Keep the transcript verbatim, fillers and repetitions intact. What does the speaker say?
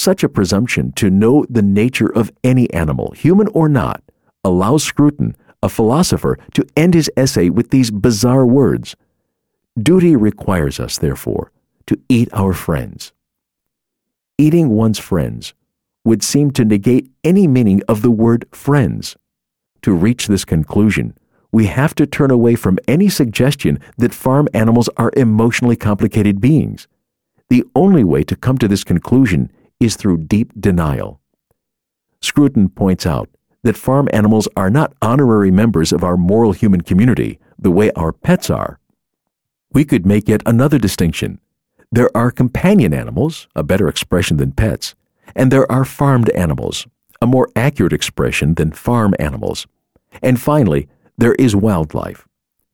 such a presumption to know the nature of any animal, human or not, allows Scruton, a philosopher, to end his essay with these bizarre words: "Duty requires us, therefore, to eat our friends." Eating one's friends would seem to negate any meaning of the word friends. To reach this conclusion, we have to turn away from any suggestion that farm animals are emotionally complicated beings. The only way to come to this conclusion is through deep denial. Scruton points out that farm animals are not honorary members of our moral human community the way our pets are. We could make yet another distinction. There are companion animals, a better expression than pets, and there are farmed animals, a more accurate expression than farm animals. And finally, there is wildlife.